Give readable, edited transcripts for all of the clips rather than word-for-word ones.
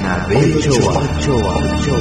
Anabel Ochoa.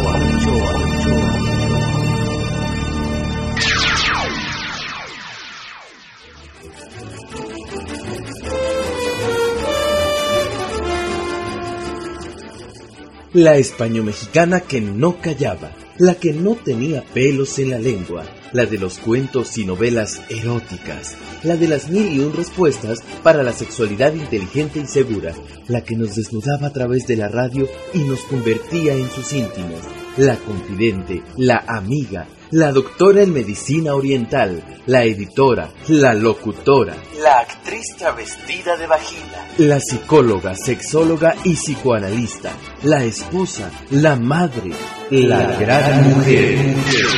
La españo-mexicana que no callaba, la que no tenía pelos en la lengua, la de los cuentos y novelas eróticas, la de las 1001 respuestas para la sexualidad inteligente y segura, la que nos desnudaba a través de la radio y nos convertía en sus íntimos, la confidente, la amiga, la doctora en medicina oriental, la editora, la locutora, la actriz travestida de vagina, la psicóloga, sexóloga y psicoanalista, la esposa, la madre, la gran mujer.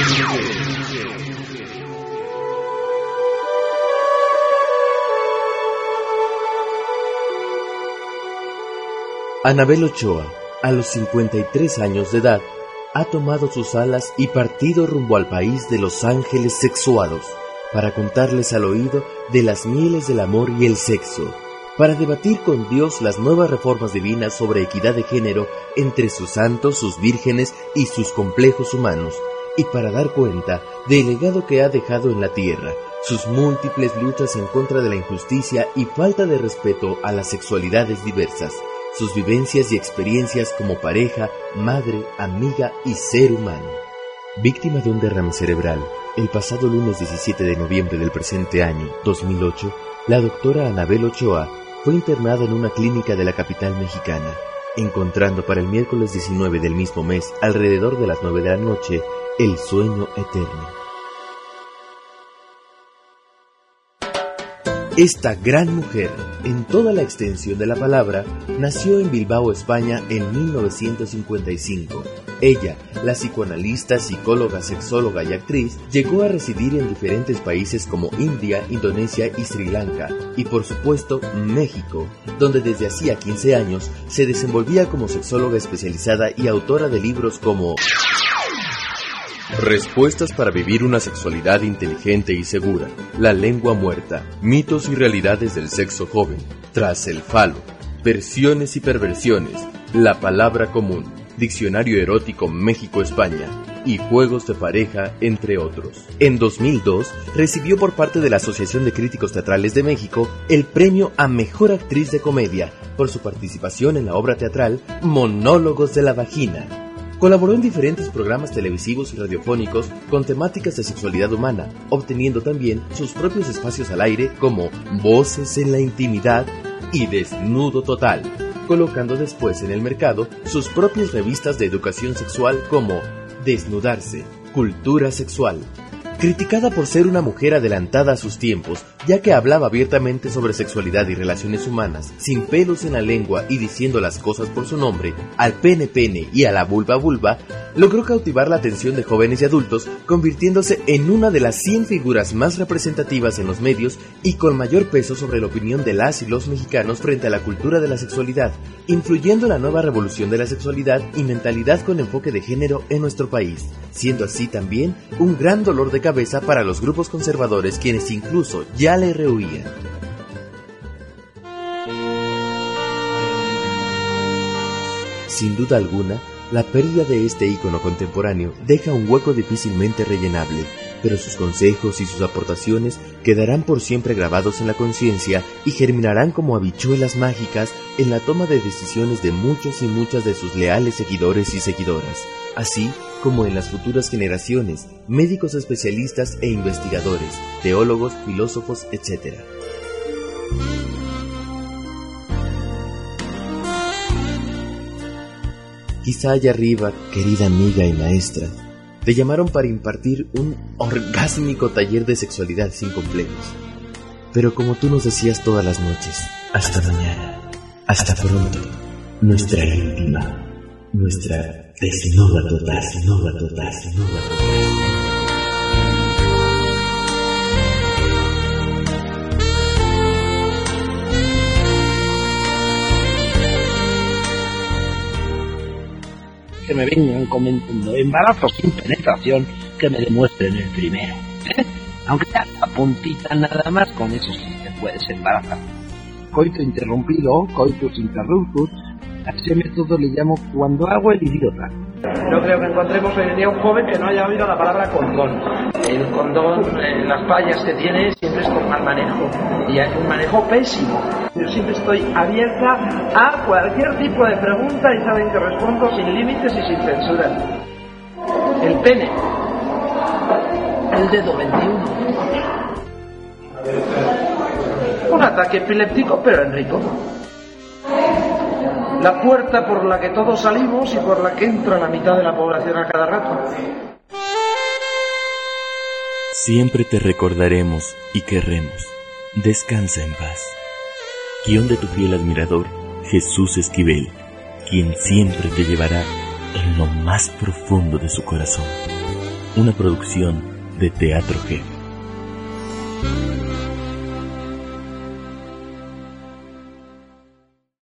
Anabel Ochoa, a los 53 años de edad, ha tomado sus alas y partido rumbo al país de los ángeles sexuados, para contarles al oído de las mieles del amor y el sexo, para debatir con Dios las nuevas reformas divinas sobre equidad de género entre sus santos, sus vírgenes y sus complejos humanos, y para dar cuenta del legado que ha dejado en la tierra, sus múltiples luchas en contra de la injusticia y falta de respeto a las sexualidades diversas, sus vivencias y experiencias como pareja, madre, amiga y ser humano. Víctima de un derrame cerebral, el pasado lunes 17 de noviembre del presente año, 2008, la doctora Anabel Ochoa fue internada en una clínica de la capital mexicana, encontrando para el miércoles 19 del mismo mes, alrededor de las 9 de la noche, el sueño eterno. Esta gran mujer, en toda la extensión de la palabra, nació en Bilbao, España, en 1955. Ella, la psicoanalista, psicóloga, sexóloga y actriz, llegó a residir en diferentes países como India, Indonesia y Sri Lanka, y por supuesto, México, donde desde hacía 15 años se desenvolvía como sexóloga especializada y autora de libros como Respuestas para vivir una sexualidad inteligente y segura, La lengua muerta, Mitos y realidades del sexo joven, Tras el falo, Versiones y perversiones, La palabra común, Diccionario erótico México-España y Juegos de pareja, entre otros. En 2002 recibió por parte de la Asociación de Críticos Teatrales de México el premio a Mejor Actriz de Comedia por su participación en la obra teatral Monólogos de la Vagina. Colaboró en diferentes programas televisivos y radiofónicos con temáticas de sexualidad humana, obteniendo también sus propios espacios al aire como Voces en la Intimidad y Desnudo Total, colocando después en el mercado sus propias revistas de educación sexual como Desnudarse, Cultura Sexual. Criticada por ser una mujer adelantada a sus tiempos, ya que hablaba abiertamente sobre sexualidad y relaciones humanas, sin pelos en la lengua y diciendo las cosas por su nombre, al pene pene y a la vulva vulva, logró cautivar la atención de jóvenes y adultos, convirtiéndose en una de las 100 figuras más representativas en los medios y con mayor peso sobre la opinión de las y los mexicanos frente a la cultura de la sexualidad, influyendo en la nueva revolución de la sexualidad y mentalidad con enfoque de género en nuestro país, siendo así también un gran dolor de cabeza para los grupos conservadores quienes incluso ya le rehuían. Sin duda alguna, la pérdida de este ícono contemporáneo deja un hueco difícilmente rellenable, pero sus consejos y sus aportaciones quedarán por siempre grabados en la conciencia y germinarán como habichuelas mágicas en la toma de decisiones de muchos y muchas de sus leales seguidores y seguidoras, así como en las futuras generaciones, médicos especialistas e investigadores, teólogos, filósofos, etc. Quizá allá arriba, querida amiga y maestra, te llamaron para impartir un orgásmico taller de sexualidad sin complejos. Pero como tú nos decías todas las noches, hasta mañana, hasta pronto, nuestra íntima, nuestra desnuda total, desnuda total, desnuda total. Que me vengan comentando embarazos sin penetración, que me demuestren el primero. Aunque sea la puntita nada más, con eso sí te puedes embarazar. Coito interrumpido, coitus interruptus, A ese método le llamo cuando hago el idiota. No creo que encontremos hoy en día un joven que no haya oído la palabra condón. El condón, las fallas que tiene siempre es con mal manejo, y hay un manejo pésimo. Yo siempre estoy abierta a cualquier tipo de pregunta y saben que respondo sin límites y sin censura. El pene. El dedo 21. Un ataque epiléptico, pero en rico. La puerta por la que todos salimos y por la que entra la mitad de la población a cada rato. Siempre te recordaremos y querremos. Descansa en paz. Guión de tu fiel admirador, Jesús Esquivel, quien siempre te llevará en lo más profundo de su corazón. Una producción de Teatro G.